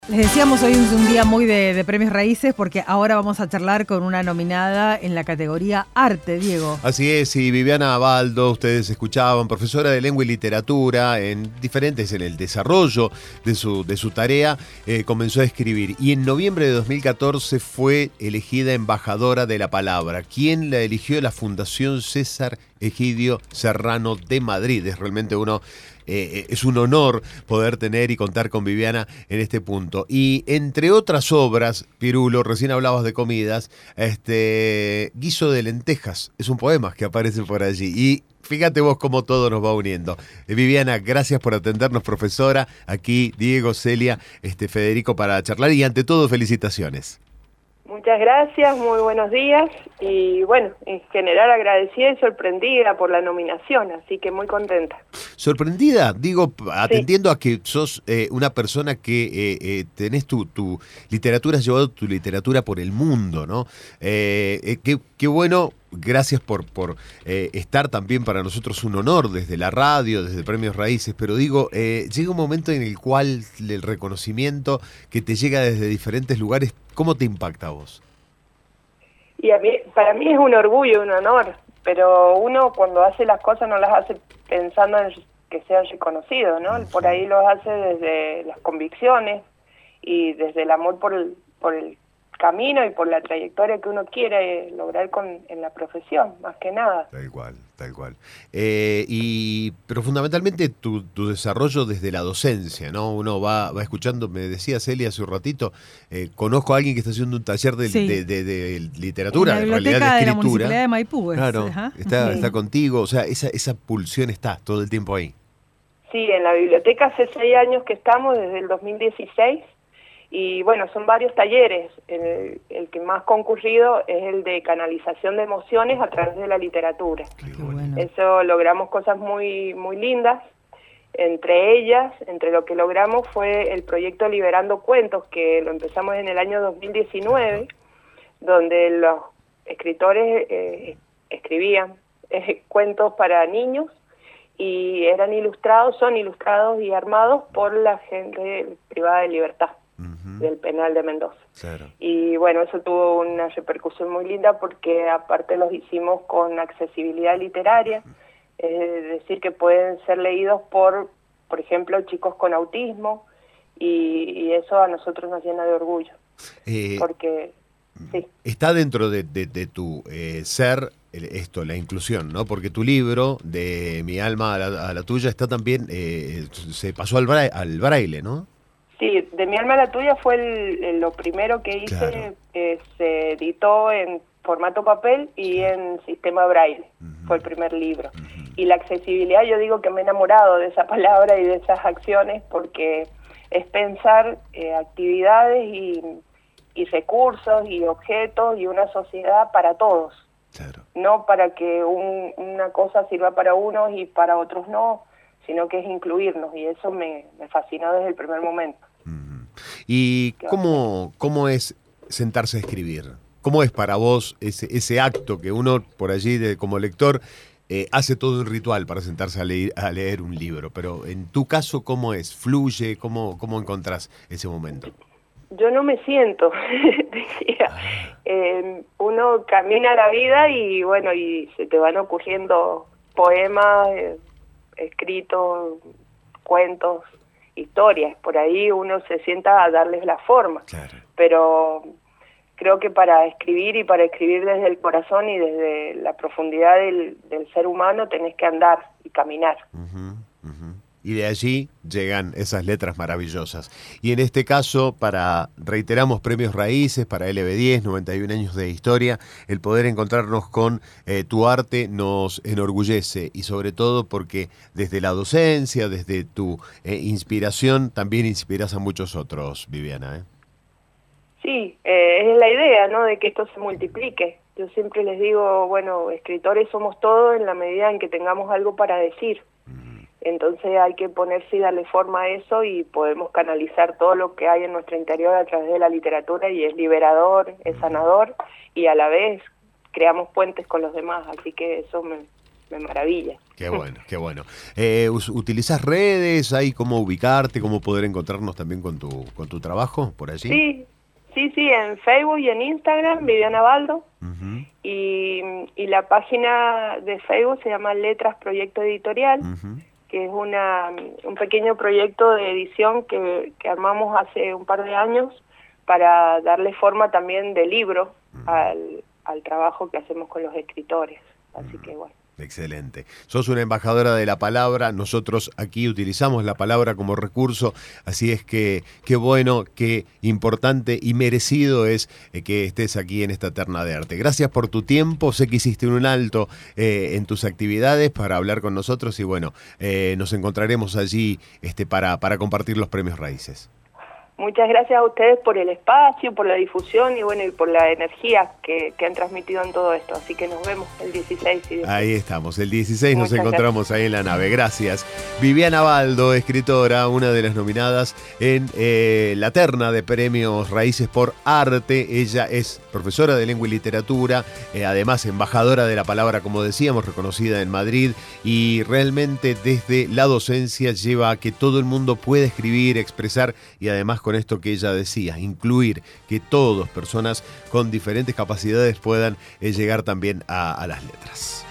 Les decíamos, hoy es un día muy de premios raíces porque ahora vamos a charlar con una nominada en la categoría Arte, Diego. Así es, y Viviana Baldo, ustedes escuchaban, profesora de lengua y literatura en el desarrollo de su tarea, comenzó a escribir y en noviembre de 2014 fue elegida embajadora de la palabra. ¿Quién la eligió? La Fundación César Egidio Serrano de Madrid. Es realmente es un honor poder tener y contar con Viviana en este punto. Y entre otras obras, Pirulo, recién hablabas de comidas, Guiso de lentejas, es un poema que aparece por allí. Y fíjate vos cómo todo nos va uniendo. Viviana, gracias por atendernos, profesora. Aquí Diego, Celia, Federico para charlar y ante todo felicitaciones. Muchas gracias, muy buenos días y bueno, en general agradecida y sorprendida por la nominación, así que muy contenta. Sorprendida, digo, atendiendo a que sos una persona que tenés tu literatura, has llevado tu literatura por el mundo, ¿no? Qué bueno, gracias por estar también para nosotros un honor desde la radio, desde Premios Raíces, pero digo, llega un momento en el cual el reconocimiento que te llega desde diferentes lugares, ¿cómo te impacta a vos? Y para mí es un orgullo, un honor, pero uno cuando hace las cosas no las hace pensando en que sean reconocidos, ¿no? Por ahí los hace desde las convicciones y desde el amor por el camino y por la trayectoria que uno quiere lograr en la profesión, más que nada. Tal cual, tal cual. Pero fundamentalmente tu desarrollo desde la docencia, ¿no? Uno va escuchando, me decía Celia hace un ratito, conozco a alguien que está haciendo un taller de literatura, en la realidad biblioteca de de la escritura. Municipalidad de Maipú. Claro, Ajá. está contigo, o sea, esa pulsión está todo el tiempo ahí. Sí, en la biblioteca hace 6 años que estamos, desde el 2016, y bueno, son varios talleres. El que más concurrido es el de canalización de emociones a través de la literatura. Qué bueno. Eso logramos cosas muy, muy lindas. Entre lo que logramos fue el proyecto Liberando Cuentos, que lo empezamos en el año 2019, donde los escritores escribían cuentos para niños y son ilustrados y armados por la gente privada de libertad del penal de Mendoza. Claro. Y bueno, eso tuvo una repercusión muy linda porque aparte los hicimos con accesibilidad literaria, es decir, que pueden ser leídos por ejemplo, chicos con autismo, y eso a nosotros nos llena de orgullo. Porque sí. Está dentro de tu ser la inclusión, ¿no? Porque tu libro, de Mi alma a la tuya, está también, se pasó al braille, ¿no? Sí, de Mi alma a la tuya fue lo primero que hice. Claro. Se editó en formato papel y en sistema braille. Fue el primer libro. Y la accesibilidad, yo digo que me he enamorado de esa palabra y de esas acciones porque es pensar actividades y recursos y objetos y una sociedad para todos. Claro. No para que una cosa sirva para unos y para otros no, sino que es incluirnos, y eso me fascinó desde el primer momento. ¿Y cómo es sentarse a escribir? ¿Cómo es para vos ese acto que uno por allí como lector hace todo un ritual para sentarse a leer un libro? Pero en tu caso, ¿cómo es? ¿Fluye? ¿Cómo encontrás ese momento? Yo no me siento, decía. Uno camina la vida y bueno, y se te van ocurriendo poemas, escritos, cuentos, historias. Por ahí uno se sienta a darles la forma. Claro. Pero creo que para escribir desde el corazón y desde la profundidad del ser humano tenés que andar y caminar. Y de allí llegan esas letras maravillosas. Y en este caso, reiteramos Premios Raíces, para LB10, 91 años de historia, el poder encontrarnos con tu arte nos enorgullece, y sobre todo porque desde la docencia, desde tu inspiración, también inspiras a muchos otros, Viviana. Sí, es la idea, ¿no?, de que esto se multiplique. Yo siempre les digo, bueno, escritores somos todos en la medida en que tengamos algo para decir. Entonces hay que ponerse y darle forma a eso, y podemos canalizar todo lo que hay en nuestro interior a través de la literatura, y es liberador, es sanador, y a la vez creamos puentes con los demás, así que eso me maravilla. Qué bueno, qué bueno. ¿Utilizás redes? ¿Hay cómo ubicarte? ¿Cómo poder encontrarnos también con tu trabajo por allí? Sí, en Facebook y en Instagram, Viviana Baldo. Uh-huh. Y la página de Facebook se llama Letras Proyecto Editorial, Uh-huh. que es un pequeño proyecto de edición que armamos hace un par de años para darle forma también de libro al trabajo que hacemos con los escritores. Así que bueno. Excelente. Sos una embajadora de la palabra, nosotros aquí utilizamos la palabra como recurso, así es que qué bueno, qué importante y merecido es que estés aquí en esta terna de arte. Gracias por tu tiempo, sé que hiciste un alto en tus actividades para hablar con nosotros y bueno, nos encontraremos allí para compartir los premios Raíces. Muchas gracias a ustedes por el espacio, por la difusión y bueno, y por la energía que han transmitido en todo esto. Así que nos vemos el 16. Ahí estamos, el 16 nos encontramos ahí en la nave. Gracias. Viviana Baldo, escritora, una de las nominadas en la terna de premios Raíces por Arte. Ella es profesora de lengua y literatura, además embajadora de la palabra, como decíamos, reconocida en Madrid, y realmente desde la docencia lleva a que todo el mundo pueda escribir, expresar y además con esto que ella decía, incluir que todas personas con diferentes capacidades puedan llegar también a las letras.